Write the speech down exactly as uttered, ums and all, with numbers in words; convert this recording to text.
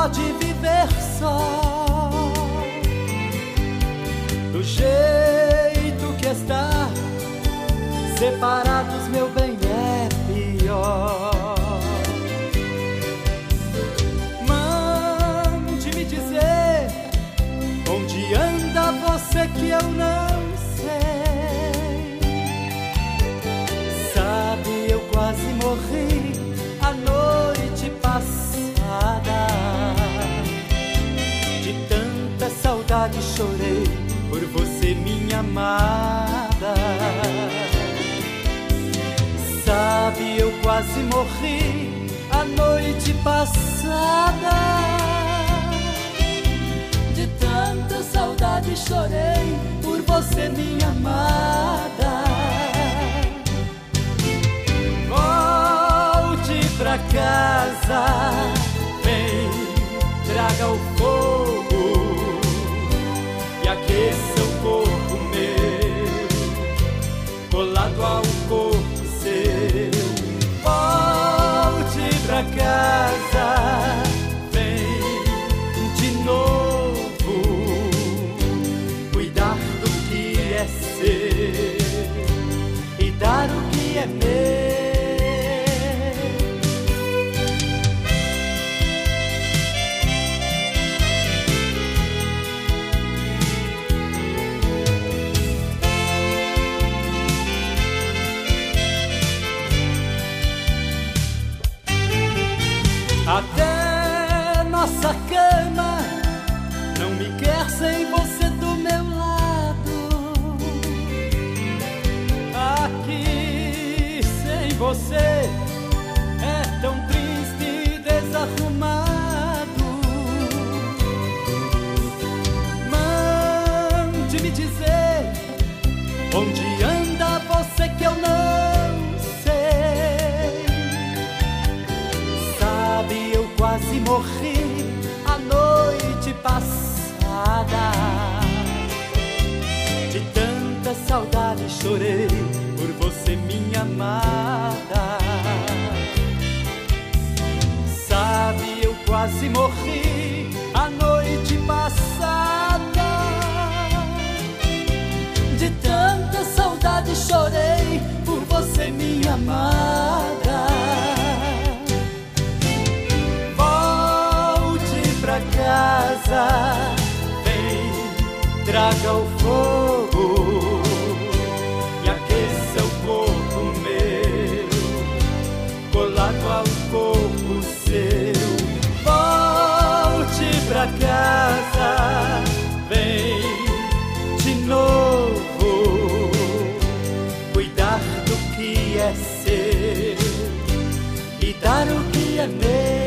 pode viver só. Do jeito que está, separados, meu bem, é pior. Mande me dizer onde anda você que eu não sei. Sabe, eu quase morri a noite passada. De tanta saudade chorei por você, minha amada. Sabe, eu quase morri a noite passada. De tanta saudade chorei por você, minha amada. Volte pra casa, vem, traga o fogo e aqueça o corpo meu, colado ao corpo seu. Volte pra casa, vem de novo, cuidar do que é seu e dar o que é meu. Até nossa cama não me quer sem você do meu lado. Aqui sem você é tão triste e desarrumado. Mande me dizer onde anda você que eu não sei. Sabe, eu quase morri a noite passada. De tanta saudade chorei por você, minha amada. Sabe, eu quase morri a noite passada. De tanta saudade chorei por você, minha amada. Pra casa, vem, traga o fogo e aqueça o corpo meu, colado ao corpo seu. Volte pra casa, vem de novo, cuidar do que é seu e dar o que é meu.